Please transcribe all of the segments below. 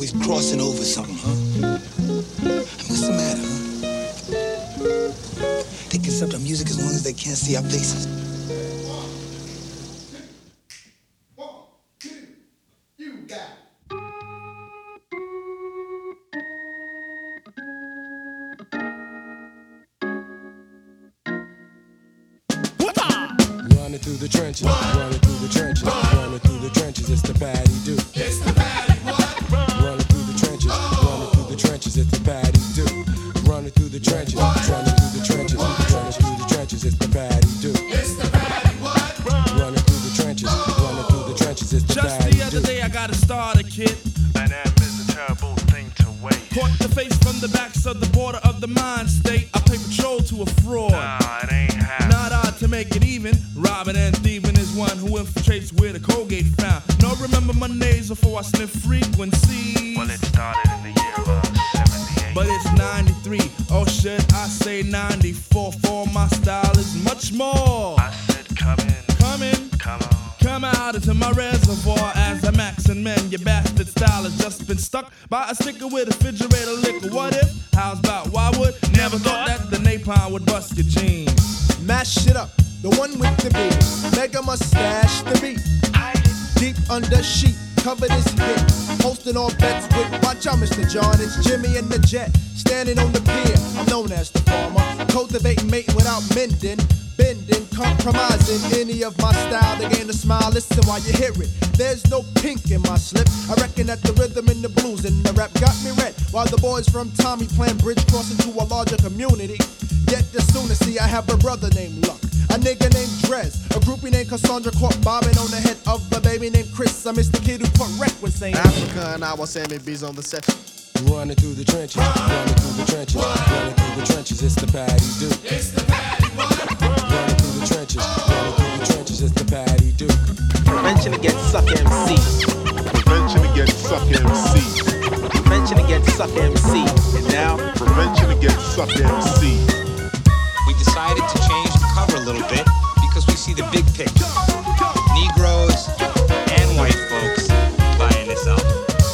always crossing over something, huh? What's the matter, huh? They can accept our music as long as they can't see our faces. One, two, you got it. Running through the trenches, running through the trenches, running through the trenches, it's the Patty Do. It's the Patty what? Running through the trenches, running through the trenches, it's the Patty Do. Running through the trenches, running through the trenches, running through the trenches, it's the Patty Do. It's the Patty what? Running through the trenches, running through the trenches, it's the Just Patty Do. the other day I got a starter kit. And that is a terrible thing to waste. Caught the face from the backs of the border of the mind state. I pay patrol to a fraud. Nah, it ain't happening. Not odd to make it even. Robbing and thieving is one who infiltrates where the Colgate found. No, remember Mondays before I sniff frequencies. Well, it started in the year of 78. But it's 93, or should I say 94? For my style is much more. I said, come in, Come in, come on. come out into my reservoir as a max and men. Your bastard style has just been stuck by a sticker with refrigerator liquor. What if? How's about why would? Never thought that the napalm would bust your jeans. Mash it up, the one with the beat. Mega mustache, the beat. Deep under sheet, cover this hit. Hosting all bets with, watch out, Mr. John. It's Jimmy and the Jet, standing on the pier. I'm known as the farmer, cultivating, mating without mending. Bending, compromising any of my style to gain a smile. Listen while you hear it. There's no pink in my slip. I reckon that the rhythm and the blues and the rap got me red. While the boys from Tommy playing bridge cross into a larger community. Yet as soon as see I have a brother named Luck, a nigga named Drez, a groupie named Cassandra caught bobbing on the head of a baby named Chris. I miss the kid who put wreck when saying Africa and I was Sammy B's on the set. Running through the trenches, running through the trenches, running through the trenches, it's the Patty Do. It's the Patty what? Running through the trenches, running through the trenches, it's the Patty Do. Prevention against suck MC. Prevention against suck MC. Prevention against suck MC. And now, Prevention against suck MC. We decided to change the cover a little bit because we see the big picture. Negroes and white folks buying this album.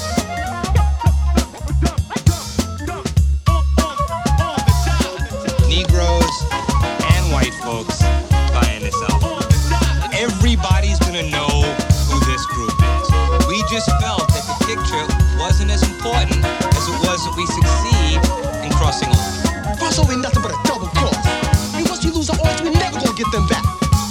Negroes and white folks buying this album. Everybody's gonna know who this group is. We just felt that the picture wasn't as important as it was that we succeed in crossing over. Crossover ain't nothing but a double cross. And once we lose our arms, we never gonna get them back.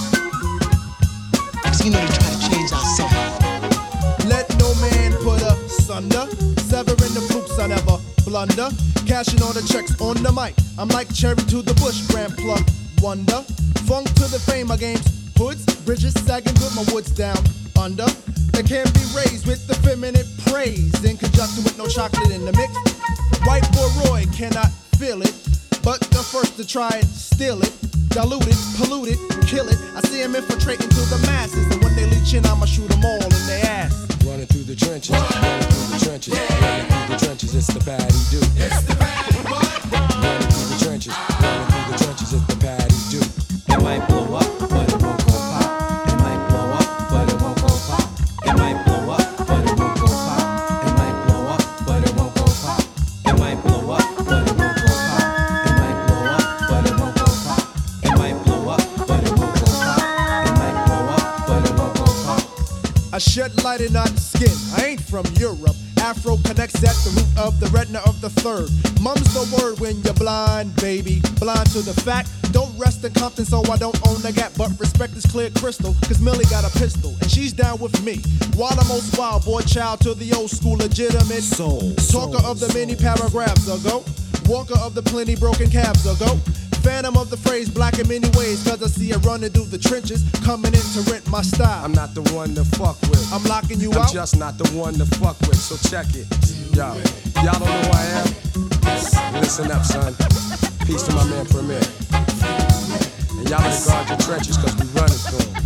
Cause you know they try to change our sound. let no man put asunder. Severing the flukes I never blunder. Cashing all the checks on the mic. I'm like cherry to the bush, grand plug wonder. Funk to the fame of games. Hoods, bridges sagging with my woods down under. They can be raised with effeminate praise in conjunction with no chocolate in the mix. White boy Roy cannot feel it, but the first to try it, steal it, dilute it, pollute it, kill it. I see him infiltrating to the masses, and when they leech in, I'ma shoot them all in their ass. Running through the trenches, running through the trenches, running through the trenches, it's the Patty Do. It's the Patty what? Running through the trenches, running through the trenches, it's the Patty Do. it might blow up, but it won't go pop. It might blow up, but it won't go pop. It might blow up, but it won't go pop. It might blow up, but it won't go pop. It might blow up, but it won't go pop. It might blow up, but it won't go pop. It might blow up, but it won't go pop. It might blow up, but it won't go pop. I shed light and not skin. I ain't from Europe. Afro connects at the root of the retina of the third. Mum's the word when you're blind, baby. Blind to the fact. Don't rest in Compton, so I don't own the gap. But respect is clear crystal, cause Millie got a pistol, and she's down with me. While the most wild boy child to the old school legitimate soul. Talker of the many paragraphs ago. Walker of the plenty broken calves ago. Phantom of the phrase black in many ways, cause I see her running through the trenches, coming in to rent my style. I'm not the one to fuck with. I'm locking you I'm out. just not the one to fuck with, so check it. Yo, y'all don't know who I am? Listen up, son. Peace to my man Premier. And y'all better guard your trenches, cause we running through them.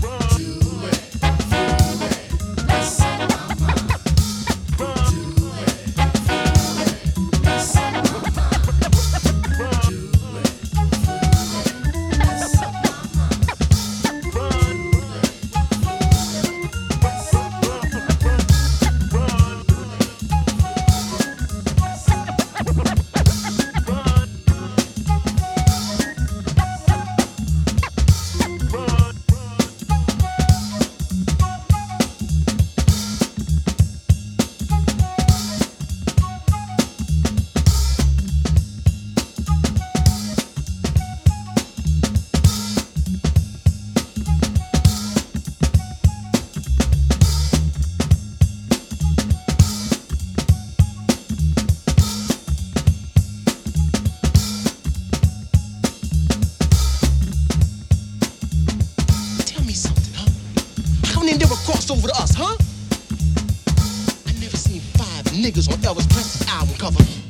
cross over to us, huh? I never seen 5 niggas on Elvis Presley's album cover.